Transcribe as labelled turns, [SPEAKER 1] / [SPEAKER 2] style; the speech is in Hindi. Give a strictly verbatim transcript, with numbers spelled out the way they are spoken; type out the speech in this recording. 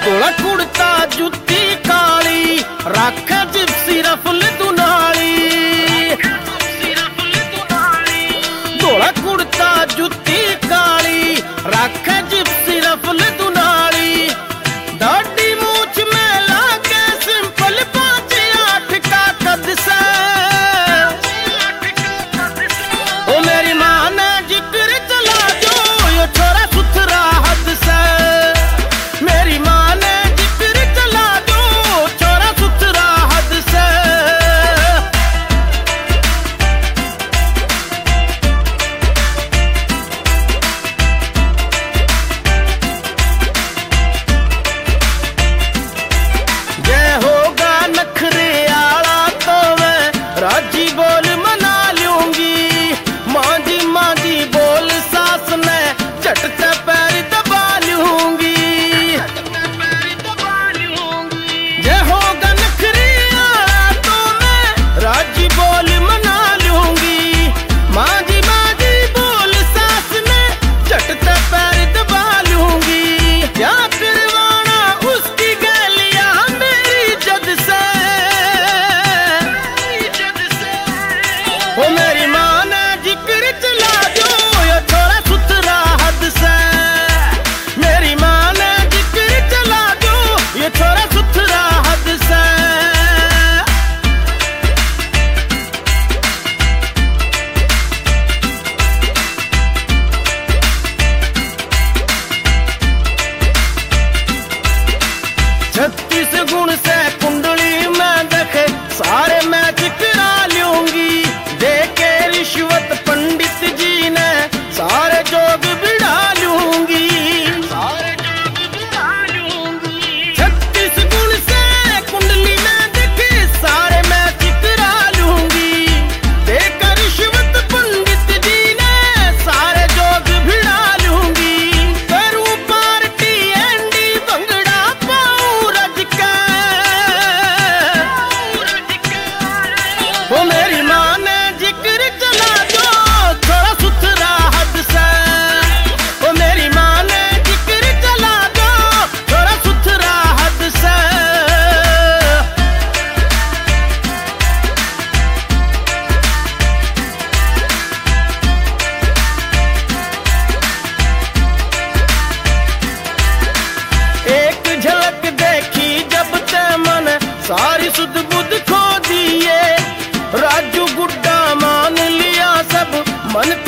[SPEAKER 1] गोला कुड़ता जुत्ती काली रख जिप्सी रफल दुनाली। गोला कुड़ता जुत्ती काली रख जिप्सी रफल दुनाली। दाढ़ी मूछ में लाके सिंपल पांच आठ का कद से। ओ मेरी मां ने जिक्र चला जो यो छोरा सुथरा हद से। मेरी मां ने जिक्र चला दो छोरा सुथरा हद से। जय होगा नखरे आला तो मैं राजी बोल मना लूंगी। मां जी मां जी बोल सास ने झटते पैर दबा लूंगी। जय होगा नखरे आला तो मैं राजी बोल मना लूंगी। मां जी मां जी बोल सास ने झटते पैर दबा लूंगी। क्या करवाना उसकी गलिया मेरी जद से। ओ मेरी मां ने जिक्र चला दो यो छोरा सुथरा हद से। मेरी मां ने जिक्र चला दो ये छोरा सुथरा हद से। छत्तीस गुण से कुंडली में देखे सारे मैच करा लूंगी। देके रिश्वत पंडित जी ने सारे जोग बिड़ा लूंगी। छत्तीस गुण से कुंडली में देखे सारे मैच करा लूंगी। देकर रिश्वत पंडित जी ने सारे जोग भिड़ा लूंगी। करूं पार्टी एंडी भंगड़ा पाऊं रज के। ओ मेरी मां ने जिक्र चला दो थोड़ा सुथरा हद से। ओ मेरी मां ने जिक्र चला दो थोड़ा सुथरा हद से। एक झलक देखी जब ते मन सारी सुध बुध खो दिए। राजू गुड्डा मान लिया सब मन